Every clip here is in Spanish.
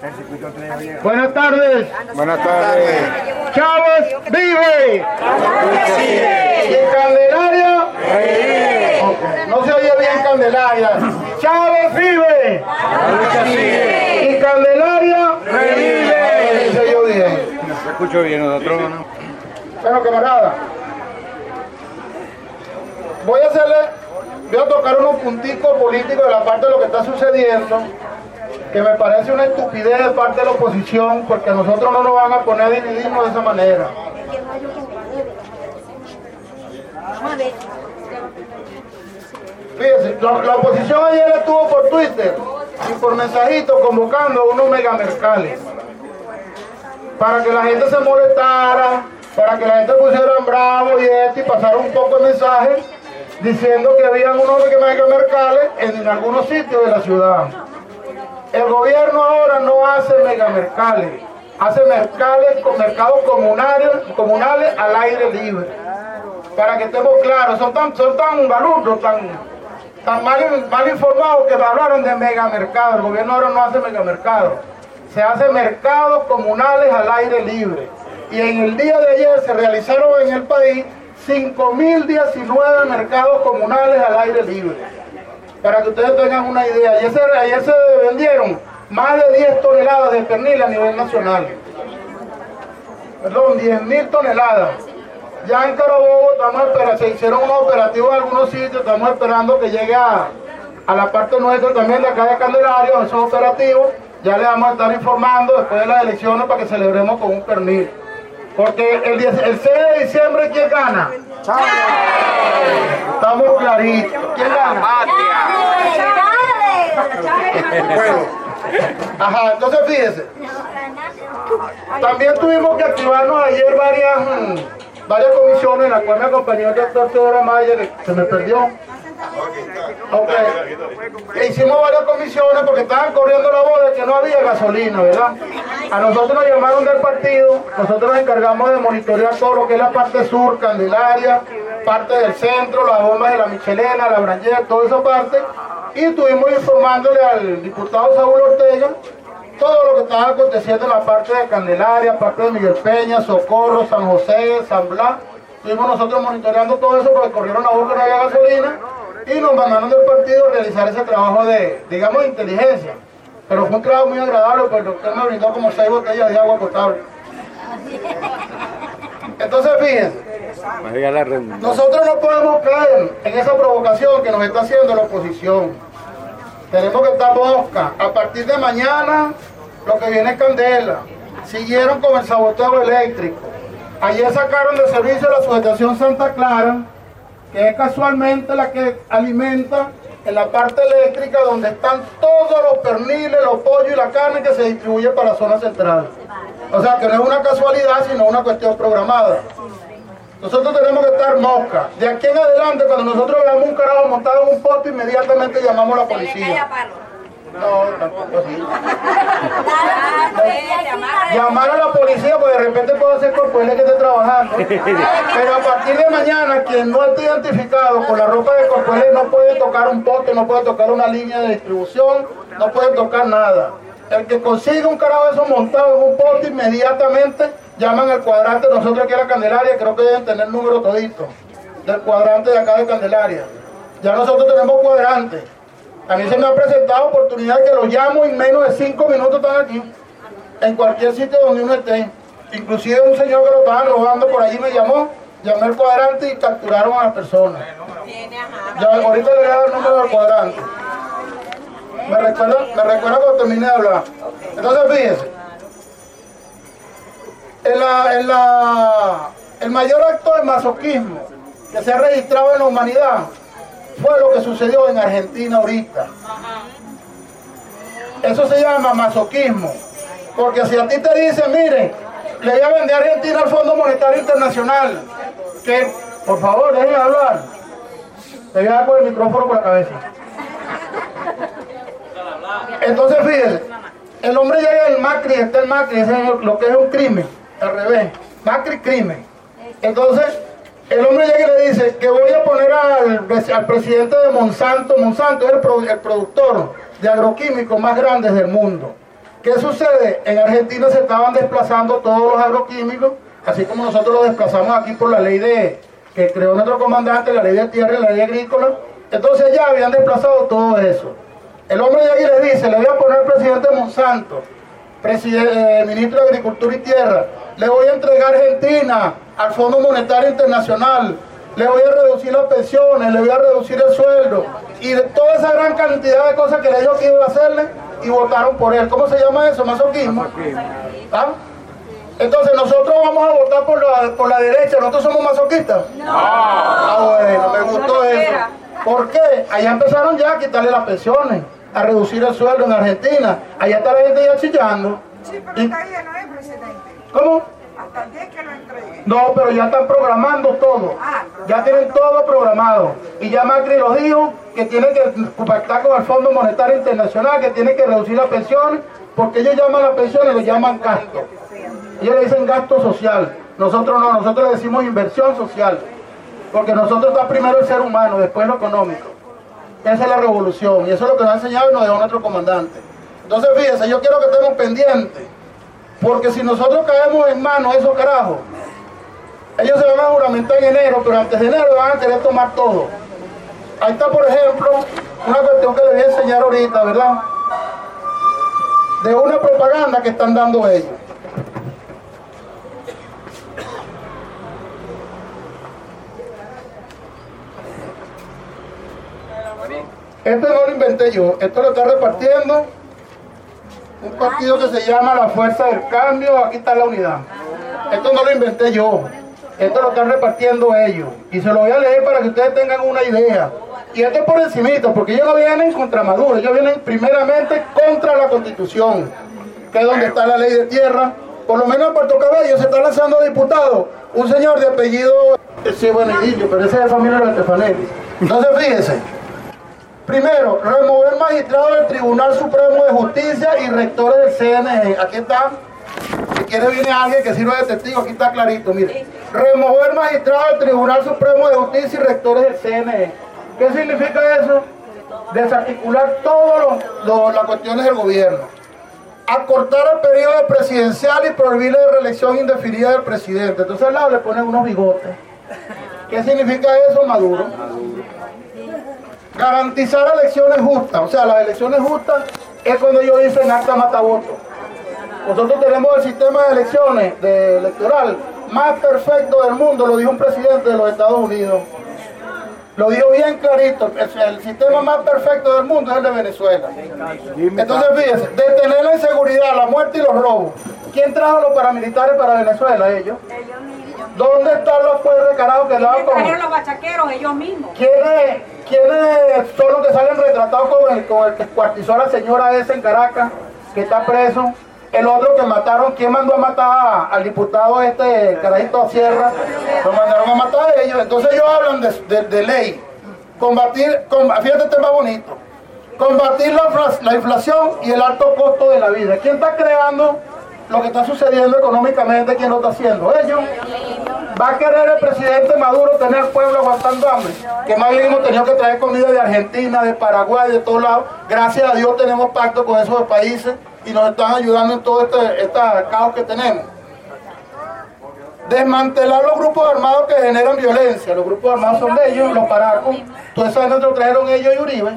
Buenas tardes. Buenas tardes. Chávez vive. Y Candelaria revive. Okay. No se oye bien Candelaria. Chávez vive. La lucha sigue. Y Candelaria revive. Se oyó bien. Se escuchó bien, nosotros no. Bueno, camarada, voy a tocar unos punticos políticos de la parte de lo que está sucediendo, que me parece una estupidez de parte de la oposición, porque a nosotros no nos van a poner a dividirnos de esa manera. Fíjense, la oposición ayer estuvo por Twitter y por mensajitos convocando unos megamercales para que la gente se molestara, para que la gente pusiera bravo y pasara un poco de mensaje diciendo que habían unos megamercales en algunos sitios de la ciudad. El gobierno ahora no hace megamercales, hace mercados comunales al aire libre. Para que estemos claros, son tan balurdos, tan mal informados que hablaron de megamercados. El gobierno ahora no hace megamercados, se hace mercados comunales al aire libre. Y en el día de ayer se realizaron en el país 5.019 mercados comunales al aire libre. Para que ustedes tengan una idea, ayer se vendieron más de 10 toneladas de pernil a nivel nacional. Perdón, 10.000 toneladas. Ya en Carabobo se hicieron unos operativos en algunos sitios, estamos esperando que llegue a la parte nuestra también de acá de Candelaria, esos operativos. Ya le vamos a estar informando después de las elecciones para que celebremos con un pernil. Porque el 6 de diciembre, ¿quién gana? ¡Chávez! Estamos claritos. ¿Quién gana? Bueno, ajá, entonces fíjense. También tuvimos que activarnos ayer varias comisiones, en las cuales me acompañó el doctor Teodoro Maya, que se me perdió. Okay. Hicimos varias comisiones porque estaban corriendo la voz de que no había gasolina, ¿verdad? A nosotros nos llamaron del partido, nosotros nos encargamos de monitorear todo lo que es la parte sur, Candelaria, parte del centro, las bombas de la Michelena, la Branger, toda esa parte, y estuvimos informándole al diputado Saúl Ortega todo lo que estaba aconteciendo en la parte de Candelaria, parte de Miguel Peña, Socorro, San José, San Blas. Estuvimos nosotros monitoreando todo eso porque corrieron la voz que no había gasolina y nos mandaron del partido a realizar ese trabajo de, digamos, de inteligencia. Pero fue un trabajo muy agradable porque el doctor me brindó como 6 botellas de agua potable. Entonces fíjense, nosotros no podemos caer en esa provocación que nos está haciendo la oposición. Tenemos que estar mosca. A partir de mañana lo que viene es candela. Siguieron con el saboteo eléctrico. Ayer sacaron de servicio la subestación Santa Clara, que es casualmente la que alimenta en la parte eléctrica donde están todos los perniles, los pollos y la carne que se distribuye para la zona central. O sea que no es una casualidad, sino una cuestión programada. Nosotros tenemos que estar mosca. De aquí en adelante, cuando nosotros veamos un carajo montado en un poste, inmediatamente llamamos a la policía. No, tampoco así. Llamar a la policía, porque de repente puede ser Corpoelec que esté trabajando. Pero a partir de mañana, quien no esté identificado con la ropa de Corpoelec no puede tocar un poste, no puede tocar una línea de distribución, no puede tocar nada. El que consiga un carajo de esos montado en un poste, inmediatamente llaman al cuadrante. Nosotros aquí en la Candelaria, creo que deben tener el número todito del cuadrante de acá de Candelaria. Ya nosotros tenemos cuadrante. A mí se me ha presentado oportunidad que los llamo y en menos de 5 minutos están aquí, en cualquier sitio donde uno esté. Inclusive un señor que lo estaban robando por allí me llamó, llamé al cuadrante y capturaron a las personas. Ya, ahorita le voy a dar el número del cuadrante. Me recuerda cuando termine de hablar. Entonces fíjense, el mayor acto de masoquismo que se ha registrado en la humanidad fue lo que sucedió en Argentina ahorita. Eso se llama masoquismo. Porque si a ti te dicen, miren, le voy a vender a Argentina al Fondo Monetario Internacional, que, por favor, déjenme hablar. Le voy a dar por el micrófono por la cabeza. Entonces, fíjense, el hombre llega al Macri, está el Macri, es lo que es un crimen, al revés. Macri, crimen. Entonces, el hombre llega y le dice que voy a poner al presidente de Monsanto. Monsanto es el productor de agroquímicos más grandes del mundo. ¿Qué sucede? En Argentina se estaban desplazando todos los agroquímicos, así como nosotros los desplazamos aquí por la ley que creó nuestro comandante, la ley de tierra y la ley agrícola. Entonces ya habían desplazado todo eso. El hombre de ahí les dice, le voy a poner presidente Monsanto, ministro de Agricultura y Tierra, le voy a entregar Argentina al Fondo Monetario Internacional, le voy a reducir las pensiones, le voy a reducir el sueldo, y de toda esa gran cantidad de cosas que le dijo que iba a hacerle, y votaron por él. ¿Cómo se llama eso? ¿Masoquismo? ¿Ah? Entonces nosotros vamos a votar por la derecha, ¿nosotros somos masoquistas? No. Ah, bueno, me gustó eso. ¿Por qué? Allá empezaron ya a quitarle las pensiones, a reducir el sueldo en Argentina. Allá está la gente ya chillando. Sí, pero está ahí, no es presidente. ¿Cómo? Hasta el día que lo entreguen. No, pero ya están programando todo. Ya tienen todo programado. Y ya Macri los dijo que tienen que pactar con el Fondo Monetario Internacional, que tienen que reducir las pensiones, porque ellos llaman las pensiones, lo llaman gasto. Ellos le dicen gasto social. Nosotros no, nosotros le decimos inversión social. Porque nosotros está primero el ser humano, después lo económico. Esa es la revolución. Y eso es lo que nos ha enseñado y nos dejó nuestro comandante. Entonces fíjense, yo quiero que estemos pendientes. Porque si nosotros caemos en manos de esos carajos, ellos se van a juramentar en enero, pero antes de enero van a querer tomar todo. Ahí está, por ejemplo, una cuestión que les voy a enseñar ahorita, ¿verdad? De una propaganda que están dando ellos. Esto no lo inventé yo, esto lo está repartiendo un partido que se llama la Fuerza del Cambio. Aquí está la unidad. Esto no lo inventé yo, esto lo están repartiendo ellos. Y se lo voy a leer para que ustedes tengan una idea. Y esto es por encimita, porque ellos no vienen contra Maduro, ellos vienen primeramente contra la Constitución, que es donde está la ley de tierra. Por lo menos en Puerto Cabello se está lanzando diputado un señor de apellido, sí, bueno, pero ese es de familia de los Estefanelli. Entonces fíjense. Primero, remover magistrados del Tribunal Supremo de Justicia y rectores del CNE. Aquí está. Si quiere viene alguien que sirva de testigo, aquí está clarito, mire. Remover magistrados del Tribunal Supremo de Justicia y rectores del CNE. ¿Qué significa eso? Desarticular todas las cuestiones del gobierno. Acortar el periodo presidencial y prohibir la reelección indefinida del presidente. Entonces al lado le ponen unos bigotes. ¿Qué significa eso, Maduro? Garantizar elecciones justas. O sea, las elecciones justas es cuando ellos dicen acta matavoto. Nosotros tenemos el sistema de elecciones electoral más perfecto del mundo, lo dijo un presidente de los Estados Unidos. Lo dijo bien clarito, el sistema más perfecto del mundo es el de Venezuela. Entonces fíjense, detener la inseguridad, la muerte y los robos. ¿Quién trajo los paramilitares para Venezuela? Ellos. ¿Dónde están los pueblos de carajo que daban con... trajeron los bachaqueros ellos mismos? ¿Quiénes son los que salen retratados con el que cuartizó a la señora esa en Caracas, que está preso? El otro que mataron, ¿quién mandó a matar al diputado carajito Sierra? Lo mandaron a matar a ellos. Entonces ellos hablan de ley. Fíjate, este más bonito. Combatir la inflación y el alto costo de la vida. ¿Quién está creando lo que está sucediendo económicamente? ¿Quién lo está haciendo? Ellos. ¿Va a querer el presidente Maduro tener al pueblo aguantando hambre? Que más bien hemos tenido que traer comida de Argentina, de Paraguay, de todos lados. Gracias a Dios tenemos pacto con esos países y nos están ayudando en todo este caos que tenemos. Desmantelar los grupos armados que generan violencia. Los grupos armados son de ellos, los paracos. Todos esos años lo trajeron ellos y Uribe.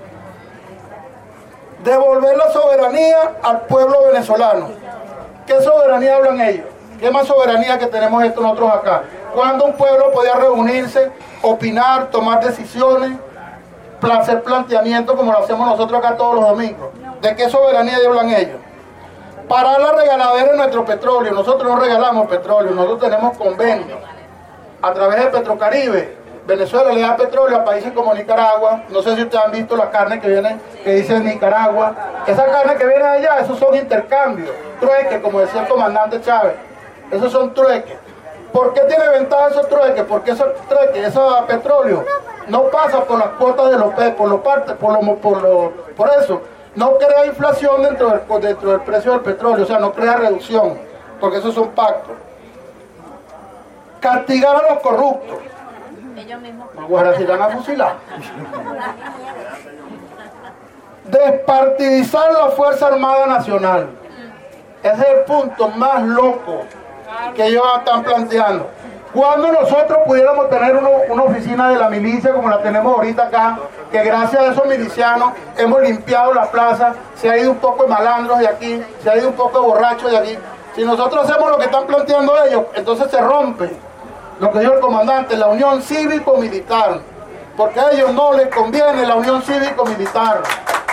Devolver la soberanía al pueblo venezolano. ¿Qué soberanía hablan ellos? ¿Qué más soberanía que tenemos nosotros acá? Cuando un pueblo podía reunirse, opinar, tomar decisiones, hacer planteamientos como lo hacemos nosotros acá todos los domingos. ¿De qué soberanía hablan ellos? Parar la regaladera de nuestro petróleo. Nosotros no regalamos petróleo, nosotros tenemos convenios. A través de Petrocaribe, Venezuela le da petróleo a países como Nicaragua. No sé si ustedes han visto la carne que dice Nicaragua. Esa carne que viene de allá, esos son intercambios, trueques, como decía el comandante Chávez. Esos son trueques. ¿Por qué tiene ventaja esos trueques? Porque esos trueques, ese petróleo, no pasa por las cuotas de los por eso. No crea inflación dentro del precio del petróleo, o sea, no crea reducción, porque esos son pactos. Castigar a los corruptos. Ellos mismos. Los guardas irán a fusilar. despartidizar la Fuerza Armada Nacional. Ese es el punto más loco que ellos están planteando. Cuando nosotros pudiéramos tener una oficina de la milicia como la tenemos ahorita acá, que gracias a esos milicianos hemos limpiado la plaza, se ha ido un poco de malandros de aquí, se ha ido un poco de borrachos de aquí. Si nosotros hacemos lo que están planteando ellos, entonces se rompe lo que dijo el comandante, la unión cívico-militar, porque a ellos no les conviene la unión cívico-militar.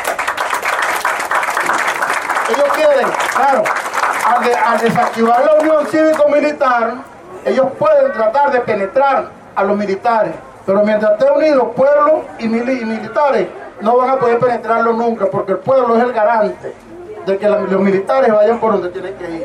Ellos quieren, claro, al desactivar la unión cívico-militar, ellos pueden tratar de penetrar a los militares, pero mientras estén unidos pueblo y militares, no van a poder penetrarlo nunca, porque el pueblo es el garante de que los militares vayan por donde tienen que ir.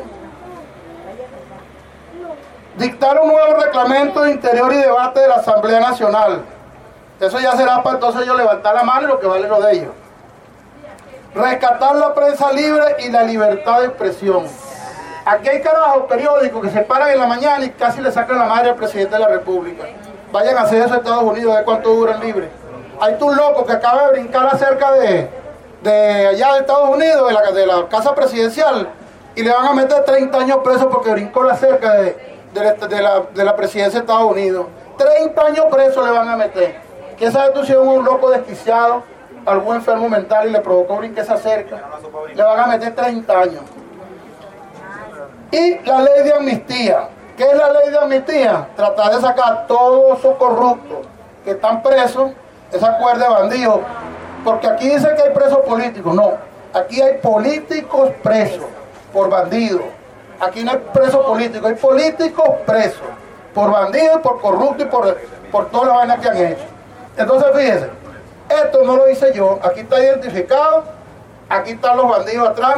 Dictar un nuevo reglamento de interior y debate de la Asamblea Nacional. Eso ya será para entonces ellos levantar la mano y lo que vale lo de ellos. Rescatar la prensa libre y la libertad de expresión. Aquí hay carajos periódicos que se paran en la mañana y casi le sacan la madre al presidente de la República. Vayan a hacer eso a Estados Unidos, de cuánto duran libres. Hay un loco que acaba de brincar acerca de allá de Estados Unidos, de la casa presidencial, y le van a meter 30 años preso porque brincó la cerca de la presidencia de Estados Unidos. 30 años preso le van a meter. ¿Quién sabe tú si es un loco desquiciado, algún enfermo mental y le provocó brincar esa cerca? Le van a meter 30 años. Y la ley de amnistía. ¿Qué es la ley de amnistía? Tratar de sacar todos esos corruptos que están presos, esa cuerda de bandidos. Porque aquí dice que hay presos políticos. No, aquí hay políticos presos por bandidos. Aquí no hay presos políticos, hay políticos presos por bandidos, por corruptos y por toda la vaina que han hecho. Entonces fíjense, esto no lo hice yo, aquí está identificado, aquí están los bandidos atrás.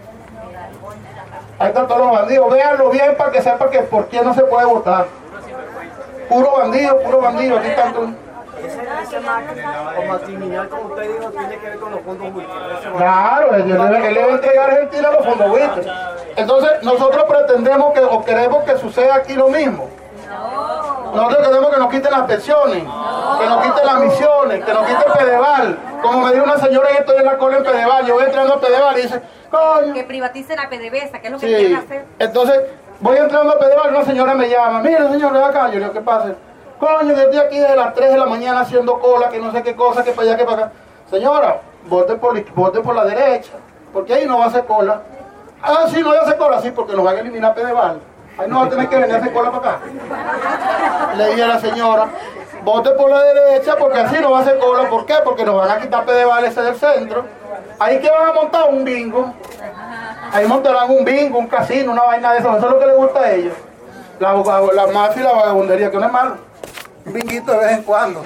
Ahí están todos los bandidos, véanlo bien para que sepan que por qué no se puede votar. Puro bandido, aquí están todos. Ese como criminal, como usted dijo, tiene que ver con los fondos buitres. Claro, él le va a entregar a Argentina los fondos buitres. Entonces, nosotros pretendemos o queremos que suceda aquí lo mismo. Nosotros queremos que nos quiten las pensiones, que nos quiten las misiones, que nos quiten Pedeval. Como me dijo una señora que estoy en la cola en Pedeval, yo voy entrando a Pedeval y dice, coño. Que privaticen a PDVSA, que es lo que Sí. quieren hacer. Entonces, voy entrando a Pedeval y una señora me llama, mira señor, ven acá, yo le digo, ¿qué pasa? Coño, yo estoy aquí desde las 3 de la mañana haciendo cola, que no sé qué cosa, que para allá, que para acá. Señora, vote por la derecha, porque ahí no va a hacer cola. Ah, sí, no va a hacer cola, sí, porque nos van a eliminar Pedeval. Ahí no va a tener que venir a hacer cola para acá. Le dije a la señora, vote por la derecha, porque así no va a hacer cola. ¿Por qué? Porque nos van a quitar Pedeval ese del centro. Ahí que van a montar un bingo. Ahí montarán un bingo, un casino, una vaina de eso. Eso es lo que les gusta a ellos. La mafia y la vagabundería, que no es malo. Un binguito de vez en cuando.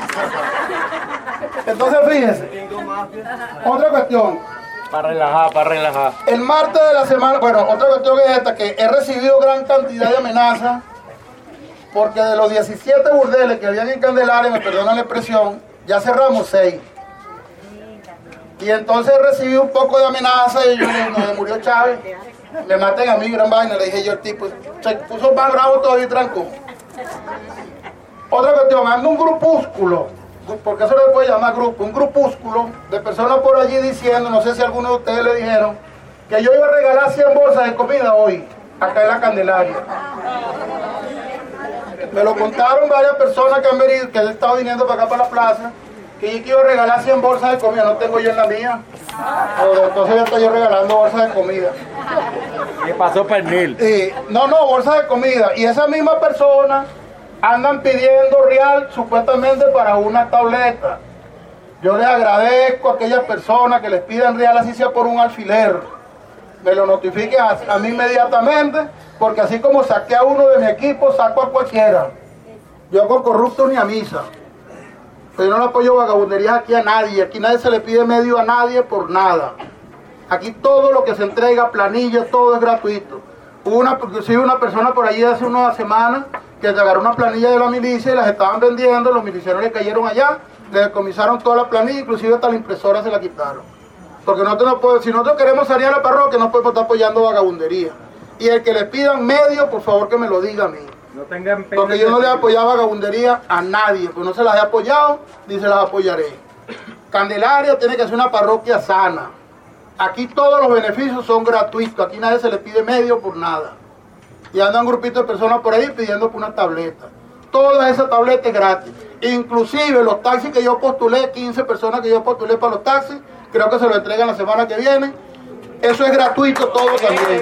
Entonces fíjense, otra cuestión. Para relajar. El martes de la semana, bueno, otra cuestión es esta, que he recibido gran cantidad de amenazas, porque de los 17 burdeles que habían en Candelaria, me perdonan la expresión, ya cerramos 6. Y entonces he recibido un poco de amenaza y yo me murió Chávez, me maten a mí, gran vaina, le dije yo al tipo, se puso más bravo todavía y trancó. Otra cuestión, ando un grupúsculo, porque eso le puede llamar grupo, un grupúsculo de personas por allí diciendo, no sé si algunos de ustedes le dijeron, que yo iba a regalar 100 bolsas de comida hoy, acá en la Candelaria. Me lo contaron varias personas que han venido, que han estado viniendo para acá para la plaza, que yo iba a regalar 100 bolsas de comida, no tengo yo en la mía. Entonces ya estoy yo regalando bolsas de comida. ¿Qué pasó, pernil? No, bolsas de comida. Y esas mismas personas andan pidiendo real supuestamente para una tableta. Yo les agradezco a aquellas personas que les pidan real, así sea por un alfiler. Me lo notifiquen a mí inmediatamente, porque así como saqué a uno de mi equipo, saco a cualquiera. Yo hago corrupto ni a misa. Pero yo no le apoyo vagabunderías aquí a nadie. Aquí nadie se le pide medio a nadie por nada. Aquí todo lo que se entrega, planillas, todo es gratuito. Hubo una persona por allí hace unas semanas que agarró una planilla de la milicia y las estaban vendiendo, los milicianos le cayeron allá, le decomisaron toda la planilla, inclusive hasta la impresora se la quitaron. Porque nosotros no podemos, si nosotros queremos salir a la parroquia, no podemos estar apoyando vagabundería. Y el que le pidan medio, por favor que me lo diga a mí. No tengan pena. Porque yo no le he apoyado vagabundería a nadie, pues no se las he apoyado, ni se las apoyaré. Candelaria tiene que ser una parroquia sana. Aquí todos los beneficios son gratuitos, aquí nadie se le pide medio por nada. Y andan un grupito de personas por ahí pidiendo por una tableta. Todas esas tabletas gratis. Inclusive los taxis que yo postulé, 15 personas que yo postulé para los taxis, creo que se lo entregan la semana que viene. Eso es gratuito todo también.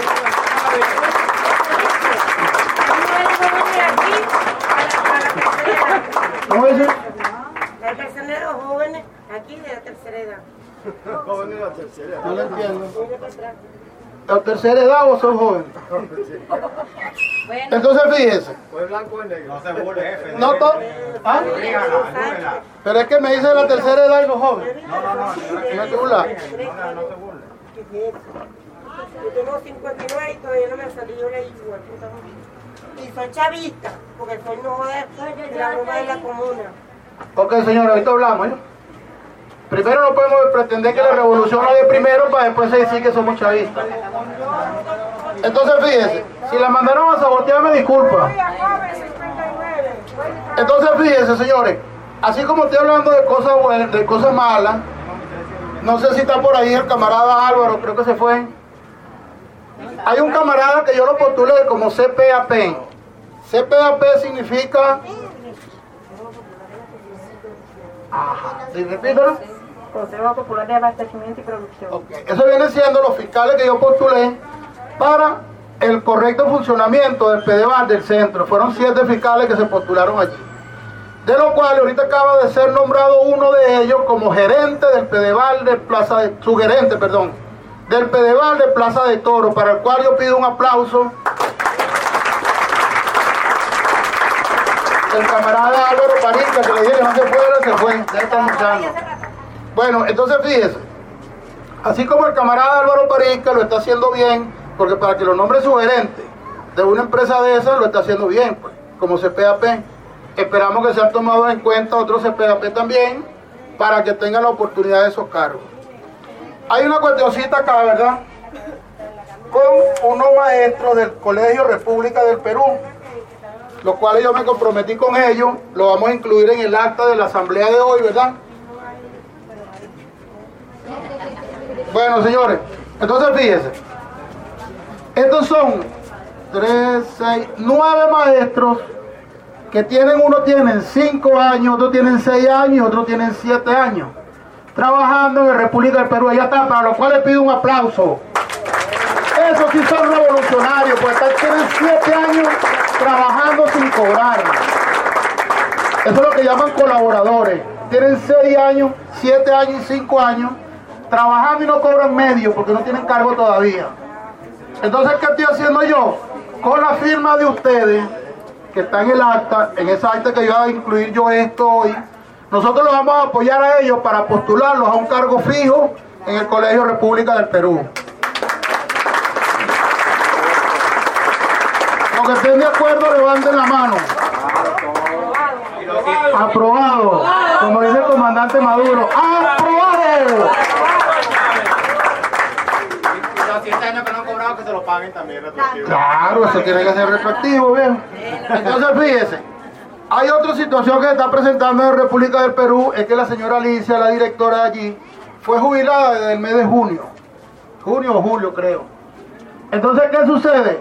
¿Cómo dice? La tercera edad, los jóvenes aquí de la tercera edad. Jóvenes de la tercera edad. No lo entiendo. ¿La tercera edad o son jóvenes? Bueno, Entonces fíjese. Pues blanco o negro. No se burle, jefe. No ¿Ah? Pero es que me dice la tercera edad y los jóvenes. No hay que burlar. No se burle. Yo tengo 59 y todavía no me ha salido la igual. Y soy chavista, porque soy nueva de la nueva de la comuna. Ok, señora, ahorita hablamos, ¿no? Primero no podemos pretender que la revolución la de primero para después decir que somos chavistas. Entonces fíjese, si la mandaron a sabotear me disculpa. Entonces fíjese, señores, así como estoy hablando de cosas buenas, de cosas malas, no sé si está por ahí el camarada Álvaro, creo que se fue. Hay un camarada que yo lo postulé como CPAP. CPAP significa... Ajá, ¿sí? Repítelo. Consejo Popular de Abastecimiento y Producción. Okay. Eso viene siendo los fiscales que yo postulé para el correcto funcionamiento del PDVAL del centro. Fueron 7 fiscales que se postularon allí. De lo cual ahorita acaba de ser nombrado uno de ellos como gerente del PDVAL de Plaza de... Subgerente, perdón. Del PDVAL de Plaza de Toro, para el cual yo pido un aplauso. El camarada Álvaro Parica, que le dije que no se fuera, se fue. Ya está luchando. Bueno, entonces fíjese, así como el camarada Álvaro Parica lo está haciendo bien, porque para que lo nombre su gerente de una empresa de esas lo está haciendo bien, pues, como CPAP. Esperamos que sean tomados en cuenta otros CPAP también, para que tengan la oportunidad de esos cargos. Hay una cuestioncita acá, ¿verdad? Con unos maestros del Colegio República del Perú, los cuales yo me comprometí con ellos, lo vamos a incluir en el acta de la asamblea de hoy, ¿verdad? Bueno, señores, entonces fíjense, estos son 3, 6, 9 maestros que tienen, uno tienen 5 años, otros tienen 6 años, otros tienen 7 años, trabajando en la República del Perú. Allá está, para los cuales pido un aplauso. Esos sí son revolucionarios, pues tienen 7 años trabajando sin cobrar. Eso es lo que llaman colaboradores. Tienen 6 años, 7 años y 5 años trabajando y no cobran medio porque no tienen cargo todavía. Entonces, ¿qué estoy haciendo yo? Con la firma de ustedes, que está en el acta, en esa acta que yo voy a incluir yo esto hoy, nosotros los vamos a apoyar a ellos para postularlos a un cargo fijo en el Colegio República del Perú. Los que estén de acuerdo, levanten la mano. Aprobado. Como dice el comandante Maduro. ¡Aprobado! Los 7 años que no han cobrado, que se lo paguen también retroactivo. Claro, eso tiene que ser retroactivo, bien. Entonces, fíjese, hay otra situación que se está presentando en la República del Perú, es que la señora Alicia, la directora de allí, fue jubilada desde el mes de junio. Junio o julio, creo. Entonces, ¿qué sucede?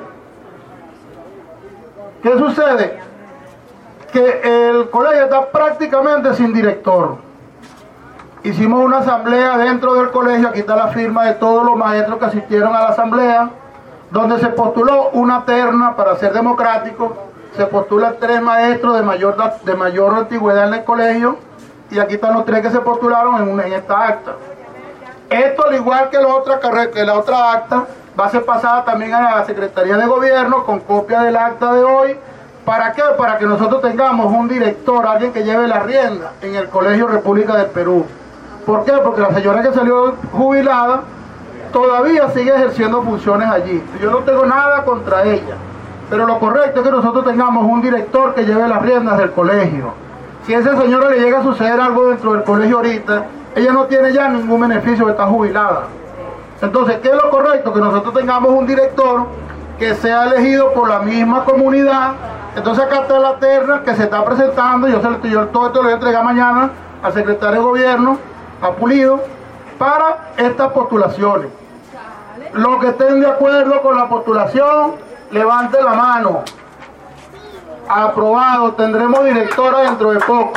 ¿Qué sucede? Que el colegio está prácticamente sin director. Hicimos una asamblea dentro del colegio, aquí está la firma de todos los maestros que asistieron a la asamblea, donde se postuló una terna para ser democrático, se postulan 3 maestros de mayor antigüedad en el colegio, y aquí están los 3 que se postularon en esta acta. Esto, al igual que la otra acta, va a ser pasada también a la Secretaría de Gobierno con copia del acta de hoy. ¿Para qué? Para que nosotros tengamos un director, alguien que lleve la rienda en el Colegio República del Perú. ¿Por qué? Porque la señora que salió jubilada todavía sigue ejerciendo funciones allí. Yo no tengo nada contra ella, pero lo correcto es que nosotros tengamos un director que lleve las riendas del colegio. Si a esa señora le llega a suceder algo dentro del colegio ahorita, ella no tiene ya ningún beneficio, está jubilada. Entonces, ¿qué es lo correcto? Que nosotros tengamos un director que sea elegido por la misma comunidad. Entonces acá está la terna que se está presentando. Yo todo esto lo voy a entregar mañana al secretario de Gobierno a Pulido para estas postulaciones. Los que estén de acuerdo con la postulación, levanten la mano. Aprobado. Tendremos directora dentro de poco.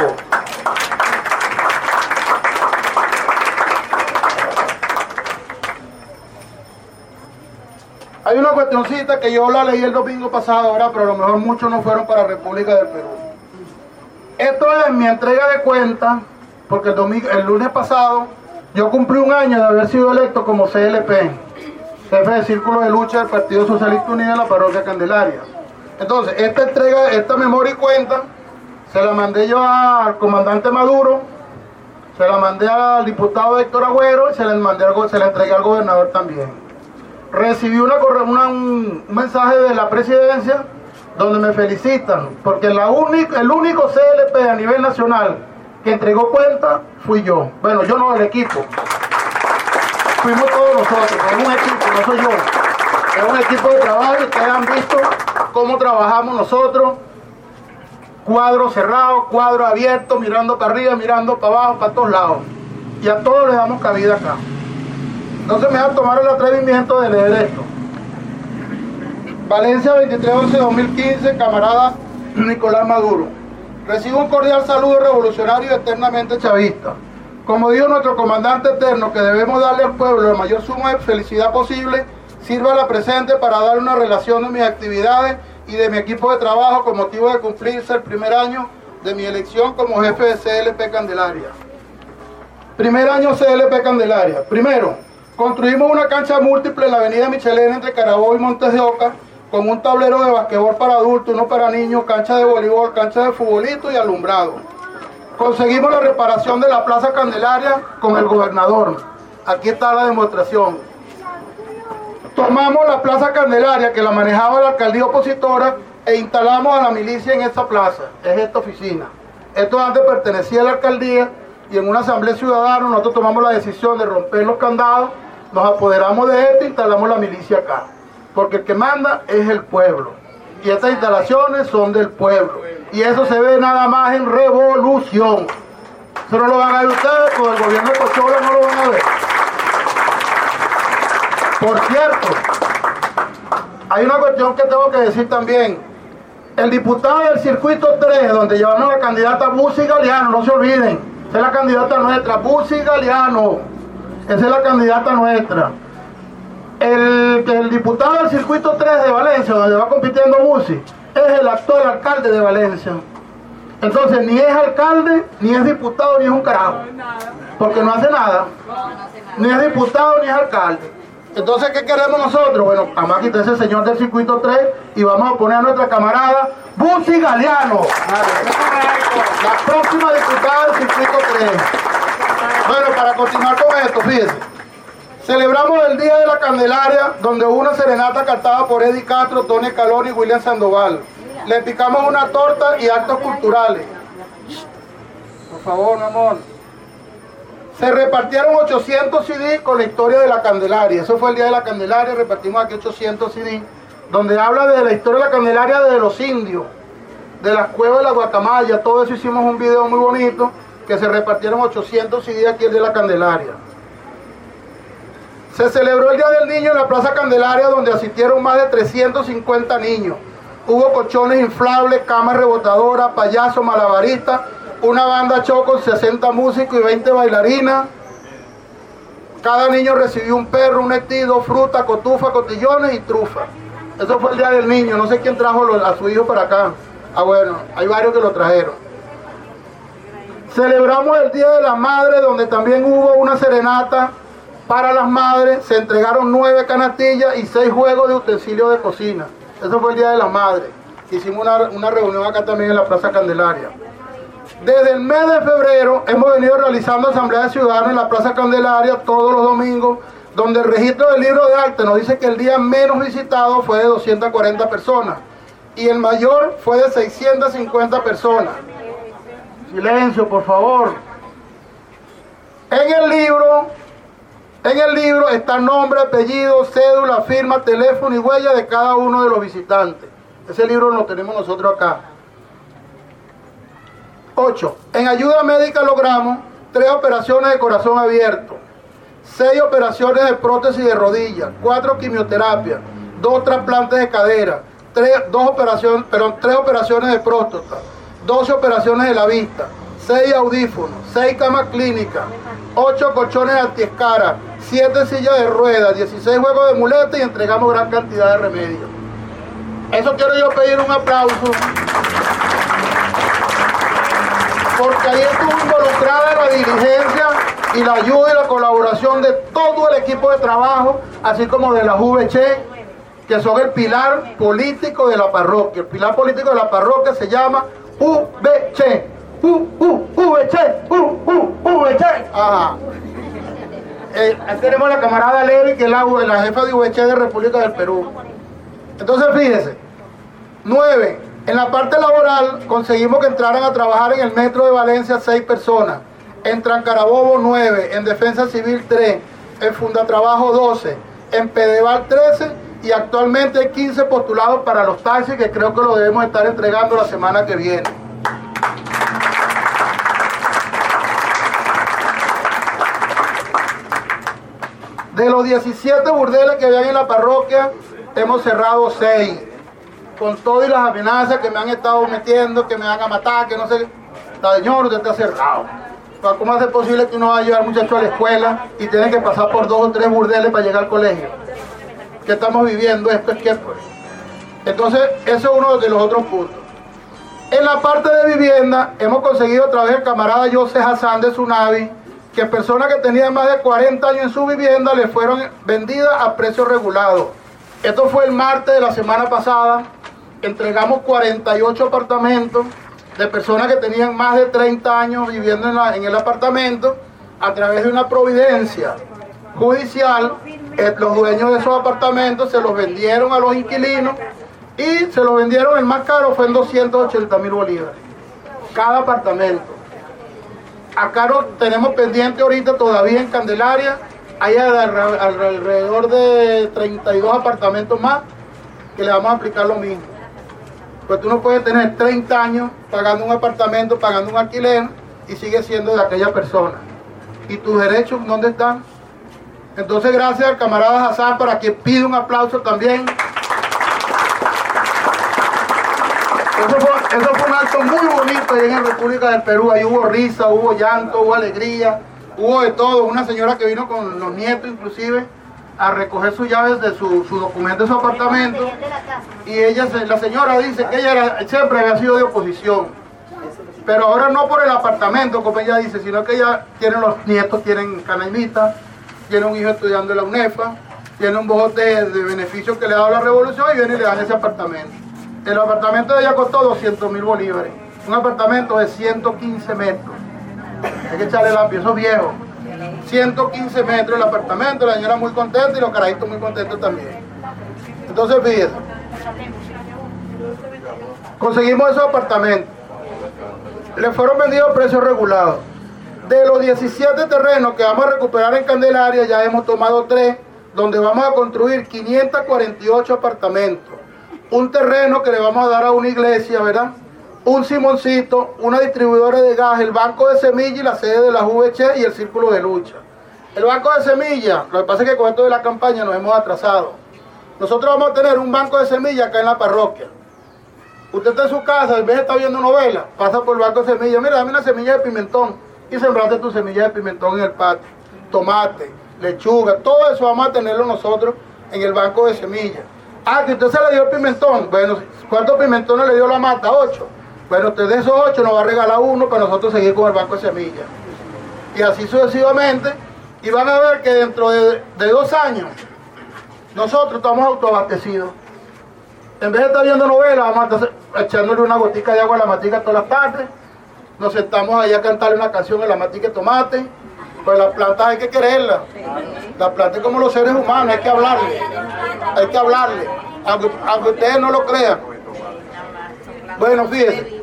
Hay una cuestioncita que yo la leí el domingo pasado, ¿verdad? Pero a lo mejor muchos no fueron para República del Perú. Esto es mi entrega de cuentas, porque el lunes pasado yo cumplí un año de haber sido electo como CLP, jefe de Círculo de Lucha del Partido Socialista Unido en la Parroquia Candelaria. Entonces, esta memoria y cuenta, se la mandé yo al comandante Maduro, se la mandé al diputado Héctor Agüero y se la entregué al gobernador también. Recibí un mensaje de la presidencia donde me felicitan, porque el único CLP a nivel nacional que entregó cuenta fui yo. Bueno, yo no, el equipo. Fuimos todos nosotros, es un equipo, no soy yo. Es un equipo de trabajo y ustedes han visto cómo trabajamos nosotros. Cuadro cerrado, cuadro abierto, mirando para arriba, mirando para abajo, para todos lados. Y a todos les damos cabida acá. Entonces me voy a tomar el atrevimiento de leer esto. Valencia, 23/11/2015, camarada Nicolás Maduro. Recibo un cordial saludo revolucionario y eternamente chavista. Como dijo nuestro comandante eterno, que debemos darle al pueblo la mayor suma de felicidad posible, sirva la presente para dar una relación de mis actividades y de mi equipo de trabajo con motivo de cumplirse el primer año de mi elección como jefe de CLP Candelaria. Primer año CLP Candelaria. Primero, construimos una cancha múltiple en la avenida Michelena entre Carabobo y Montes de Oca, con un tablero de basquetbol para adultos, uno para niños, cancha de voleibol, cancha de futbolito y alumbrado. Conseguimos la reparación de la Plaza Candelaria con el gobernador. Aquí está la demostración. Tomamos la Plaza Candelaria, que la manejaba la alcaldía opositora, e instalamos a la milicia en esta plaza. Es esta oficina. Esto antes pertenecía a la alcaldía, y en una asamblea ciudadana nosotros tomamos la decisión de romper los candados, nos apoderamos de esto e instalamos la milicia acá. Porque el que manda es el pueblo. Y estas instalaciones son del pueblo. Y eso se ve nada más en revolución. Eso no lo van a ver ustedes, con el gobierno de Cochola no lo van a ver. Por cierto, hay una cuestión que tengo que decir también. El diputado del circuito 3, donde llevamos a la candidata Busi Galeano, no se olviden, esa es la candidata nuestra, Busi Galeano, esa es la candidata nuestra. El diputado del circuito 3 de Valencia, donde va compitiendo Busi, es el actual alcalde de Valencia. Entonces, ni es alcalde, ni es diputado, ni es un carajo, porque no hace nada. Ni es diputado, ni es alcalde. Entonces, ¿qué queremos nosotros? Bueno, vamos a quitar ese señor del circuito 3 y vamos a poner a nuestra camarada Busi Galeano, la próxima diputada del circuito 3. Bueno, para continuar con esto, fíjense. Celebramos el Día de la Candelaria, donde hubo una serenata cantada por Eddie Castro, Tony Calori y William Sandoval. Le picamos una torta y actos culturales. Por favor, mi amor. Se repartieron 800 CD con la historia de la Candelaria. Eso fue el Día de la Candelaria, repartimos aquí 800 CD, donde habla de la historia de la Candelaria de los indios, de las cuevas de la Guacamaya. Todo eso hicimos un video muy bonito, que se repartieron 800 CD aquí el Día de la Candelaria. Se celebró el Día del Niño en la Plaza Candelaria, donde asistieron más de 350 niños. Hubo colchones inflables, camas rebotadoras, payasos, malabaristas, una banda show con 60 músicos y 20 bailarinas. Cada niño recibió un perro, un estido, fruta, cotufa, cotillones y trufa. Eso fue el Día del Niño. No sé quién trajo a su hijo para acá. Ah, bueno, hay varios que lo trajeron. Celebramos el Día de la Madre, donde también hubo una serenata para las madres. Se entregaron 9 canastillas y 6 juegos de utensilios de cocina. Eso fue el Día de la Madre. Hicimos una reunión acá también en la Plaza Candelaria. Desde el mes de febrero hemos venido realizando asambleas de ciudadanos en la Plaza Candelaria todos los domingos, donde el registro del libro de arte nos dice que el día menos visitado fue de 240 personas y el mayor fue de 650 personas. Silencio, por favor. En el libro está nombre, apellido, cédula, firma, teléfono y huella de cada uno de los visitantes. Ese libro lo tenemos nosotros acá. 8. En ayuda médica logramos 3 operaciones de corazón abierto, 6 operaciones de prótesis de rodilla, 4 quimioterapias, 2 trasplantes de cadera, 3 operaciones de próstata, 12 operaciones de la vista, 6 audífonos, 6 camas clínicas, 8 colchones antiescara, 7 sillas de ruedas, 16 juegos de muletas y entregamos gran cantidad de remedios. Eso quiero yo pedir un aplauso, porque ahí estuvo involucrada la dirigencia y la ayuda y la colaboración de todo el equipo de trabajo, así como de la VC, que son el pilar político de la parroquia. El pilar político de la parroquia se llama VC. VC. Ajá. Ahí tenemos a la camarada Levi, que es la jefa de VC de República del Perú. Entonces fíjense, 9, en la parte laboral conseguimos que entraran a trabajar en el metro de Valencia 6 personas, en Trancarabobo 9, en Defensa Civil 3, en Fundatrabajo 12, en Pedeval 13 y actualmente hay 15 postulados para los taxis que creo que lo debemos estar entregando la semana que viene. De los 17 burdeles que habían en la parroquia, hemos cerrado 6. Con todas las amenazas que me han estado metiendo, que me van a matar, que no sé qué. Señor, usted está cerrado. ¿Cómo hace posible que uno vaya a llevar muchachos a la escuela y tiene que pasar por 2 o 3 burdeles para llegar al colegio? ¿Qué estamos viviendo? Esto es que pues. Entonces, eso es uno de los otros puntos. En la parte de vivienda, hemos conseguido a través del camarada José Hassan de Sunavi, que personas que tenían más de 40 años en su vivienda le fueron vendidas a precio regulado. Esto fue el martes de la semana pasada. Entregamos 48 apartamentos de personas que tenían más de 30 años viviendo en el apartamento a través de una providencia judicial. Los dueños de esos apartamentos se los vendieron a los inquilinos y se los vendieron, el más caro fue en 280.000 bolívares cada apartamento. Acá tenemos pendiente ahorita todavía en Candelaria, hay alrededor de 32 apartamentos más que le vamos a aplicar lo mismo. Pues tú no puedes tener 30 años pagando un apartamento, pagando un alquiler y sigue siendo de aquella persona. ¿Y tus derechos dónde están? Entonces gracias al camarada Hassan, para que pida un aplauso también. Eso fue un acto muy bonito ahí en la República del Perú. Ahí hubo risa, hubo llanto, hubo alegría, hubo de todo. Una señora que vino con los nietos inclusive a recoger sus llaves de su documento de su apartamento. Y la señora dice que ella siempre había sido de oposición. Pero ahora no por el apartamento, como ella dice, sino que ella tiene los nietos, tienen canaimita, tiene un hijo estudiando en la UNEFA, tiene un bojote de beneficios que le ha dado la revolución y viene y le dan ese apartamento. El apartamento de ella costó 200.000 bolívares. Un apartamento de 115 metros. Hay que echarle lápiz, eso es viejo. 115 metros el apartamento, la señora muy contenta y los carajitos muy contentos también. Entonces, fíjense. Conseguimos esos apartamentos. Le fueron vendidos a precios regulados. De los 17 terrenos que vamos a recuperar en Candelaria, ya hemos tomado 3, donde vamos a construir 548 apartamentos. Un terreno que le vamos a dar a una iglesia, ¿verdad? Un Simoncito, una distribuidora de gas, el banco de semilla y la sede de la VC y el círculo de lucha. El banco de semilla, lo que pasa es que con esto de la campaña nos hemos atrasado. Nosotros vamos a tener un banco de semilla acá en la parroquia. Usted está en su casa, en vez de estar viendo novela, pasa por el banco de semilla. Mira, dame una semilla de pimentón y sembraste tu semilla de pimentón en el patio. Tomate, lechuga, todo eso vamos a tenerlo nosotros en el banco de semilla. Ah, que usted se le dio el pimentón. Bueno, ¿cuántos pimentones le dio la mata? 8. Bueno, usted de esos 8 nos va a regalar uno para nosotros seguir con el banco de semillas. Y así sucesivamente. Y van a ver que dentro de 2 años, nosotros estamos autoabastecidos. En vez de estar viendo novelas, vamos a estar echándole una gotica de agua a la matica todas las tardes. Nos sentamos allá a cantarle una canción a la matica de tomate. Pues las plantas hay que quererlas. Las plantas como los seres humanos, hay que hablarle. Hay que hablarle, aunque ustedes no lo crean. Bueno, fíjense.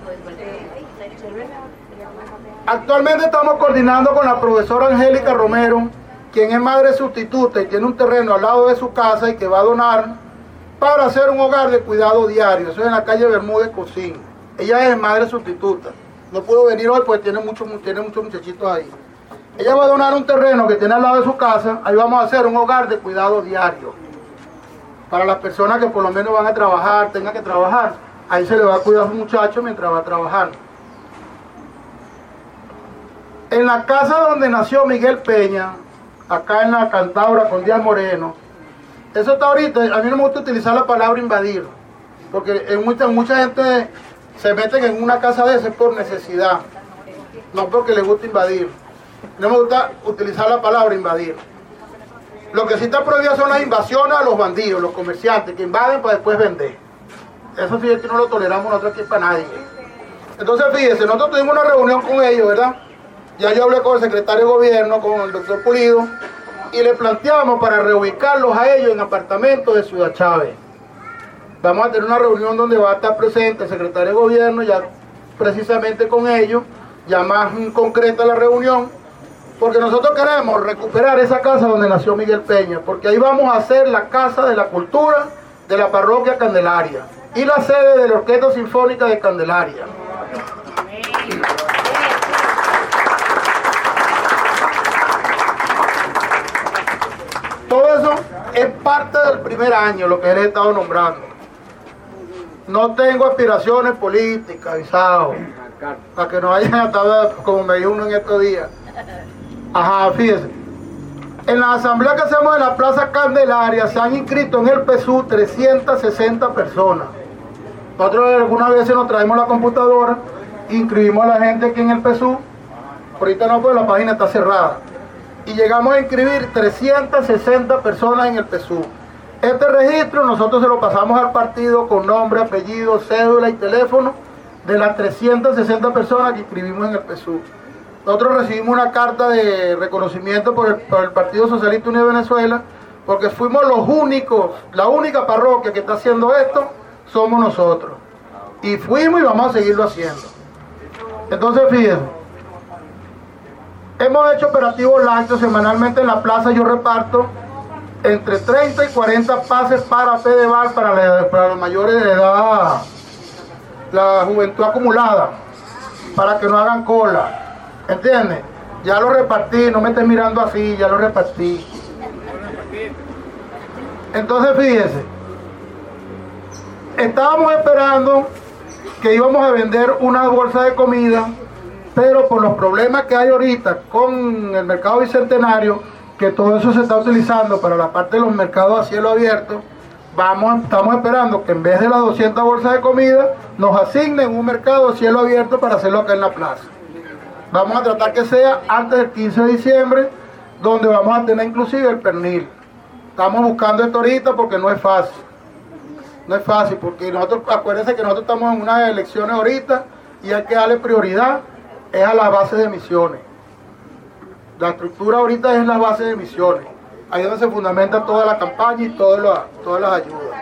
Actualmente estamos coordinando con la profesora Angélica Romero, quien es madre sustituta y tiene un terreno al lado de su casa y que va a donar para hacer un hogar de cuidado diario. Eso es en la calle Bermúdez Cocín. Ella es madre sustituta. No pudo venir hoy porque tiene muchos muchachitos ahí. Ella va a donar un terreno que tiene al lado de su casa. Ahí vamos a hacer un hogar de cuidado diario. Para las personas que por lo menos van a trabajar, tengan que trabajar. Ahí se le va a cuidar a un muchacho mientras va a trabajar. En la casa donde nació Miguel Peña, acá en la Cantabria con Díaz Moreno, eso está ahorita, a mí no me gusta utilizar la palabra invadir, porque mucha gente se mete en una casa de ese por necesidad, no porque le gusta invadir. No me gusta utilizar la palabra invadir. Lo que sí está prohibido son las invasiones a los bandidos, los comerciantes, que invaden para después vender. Eso sí es que no lo toleramos nosotros aquí para nadie. Entonces fíjense, nosotros tuvimos una reunión con ellos, ¿verdad? Ya yo hablé con el secretario de gobierno, con el doctor Pulido, y le planteamos para reubicarlos a ellos en apartamentos de Ciudad Chávez. Vamos a tener una reunión donde va a estar presente el secretario de gobierno, ya precisamente con ellos, ya más concreta la reunión, porque nosotros queremos recuperar esa casa donde nació Miguel Peña, porque ahí vamos a hacer la casa de la cultura de la parroquia Candelaria y la sede de la Orquesta Sinfónica de Candelaria. Todo eso es parte del primer año, lo que él ha estado nombrando. No tengo aspiraciones políticas, avisado, para que no vayan a estar como me dijo uno en estos días. Ajá, fíjense. En la asamblea que hacemos en la Plaza Candelaria se han inscrito en el PSU 360 personas. Nosotros algunas veces nos traemos la computadora, inscribimos a la gente aquí en el PSU. Ahorita no, pues la página está cerrada. Y llegamos a inscribir 360 personas en el PSU. Este registro nosotros se lo pasamos al partido con nombre, apellido, cédula y teléfono de las 360 personas que inscribimos en el PSU. Nosotros recibimos una carta de reconocimiento por el Partido Socialista Unido de Venezuela, porque fuimos los únicos, la única parroquia que está haciendo esto, somos nosotros. Y fuimos y vamos a seguirlo haciendo. Entonces fíjense, hemos hecho operativos lácteos semanalmente en la plaza. Yo reparto entre 30 y 40 pases para Fedeval, para los mayores de edad, la juventud acumulada, para que no hagan cola. ¿Entiendes? Ya lo repartí, no me estés mirando así, ya lo repartí. Entonces fíjense, estábamos esperando que íbamos a vender una bolsa de comida, pero por los problemas que hay ahorita con el mercado bicentenario, que todo eso se está utilizando para la parte de los mercados a cielo abierto, estamos esperando que en vez de las 200 bolsas de comida, nos asignen un mercado a cielo abierto para hacerlo acá en la plaza. Vamos a tratar que sea antes del 15 de diciembre, donde vamos a tener inclusive el pernil. Estamos buscando esto ahorita porque no es fácil. No es fácil, porque nosotros, acuérdense que nosotros estamos en unas elecciones ahorita y hay que darle prioridad es a las bases de misiones. La estructura ahorita es la base de misiones. Ahí es donde se fundamenta toda la campaña y todas las ayudas.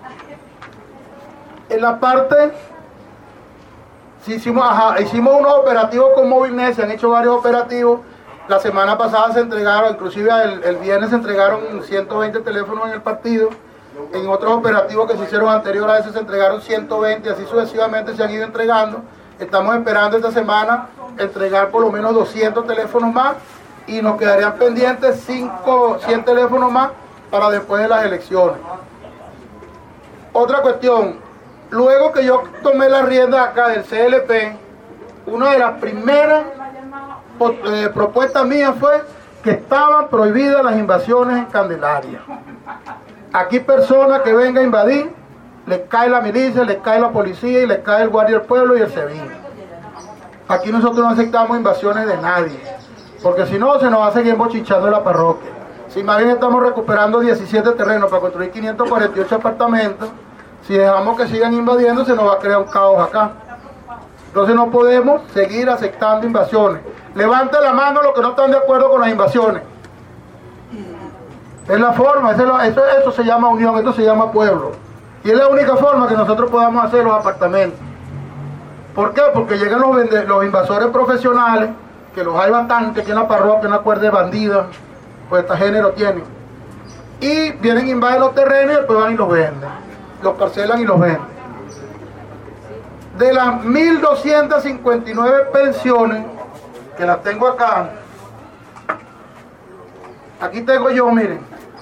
En la parte... Sí, hicimos unos operativos con Movilnet, se han hecho varios operativos. La semana pasada se entregaron, inclusive el viernes se entregaron 120 teléfonos en el partido. En otros operativos que se hicieron anterior a eso se entregaron 120, así sucesivamente se han ido entregando. Estamos esperando esta semana entregar por lo menos 200 teléfonos más y nos quedarían pendientes 100 teléfonos más para después de las elecciones. Otra cuestión. Luego que yo tomé la rienda acá del CLP, una de las primeras propuestas mías fue que estaban prohibidas las invasiones en Candelaria. Aquí personas que vengan a invadir, les cae la milicia, les cae la policía y les cae el guardia del pueblo y el SEBIN. Aquí nosotros no aceptamos invasiones de nadie, porque si no se nos va a seguir bochichando la parroquia. Si más bien estamos recuperando 17 terrenos para construir 548 apartamentos, si dejamos que sigan invadiendo, se nos va a crear un caos acá. Entonces no podemos seguir aceptando invasiones. Levante la mano los que no están de acuerdo con las invasiones. Es la forma, eso se llama unión, esto se llama pueblo. Y es la única forma que nosotros podamos hacer los apartamentos. ¿Por qué? Porque llegan los invasores profesionales, que los hay bastante aquí en la parroquia, una cuerda de bandidas, pues este género tienen. Y vienen, invaden los terrenos y después van y los venden. Los parcelan y los venden. De las 1.259 pensiones, que las tengo acá, Aquí tengo yo, miren,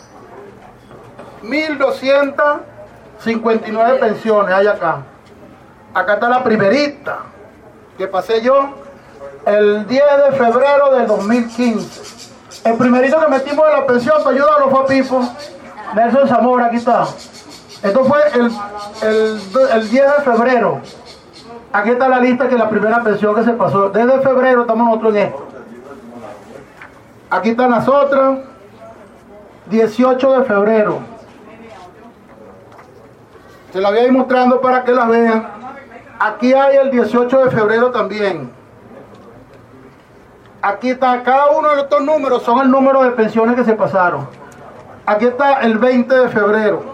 1.259 pensiones hay acá. Acá está la primerita, que pasé yo el 10 de febrero del 2015. El primerito que metimos en la pensión para ayudarlo fue a Pipo, Nelson Zamora, aquí está. Esto fue el 10 de febrero. Aquí está la lista que la primera pensión que se pasó. Desde febrero estamos nosotros en esto. Aquí están las otras. 18 de febrero. Se las voy a ir mostrando para que las vean. Aquí hay el 18 de febrero también. Aquí está, cada uno de estos números son el número de pensiones que se pasaron. Aquí está el 20 de febrero.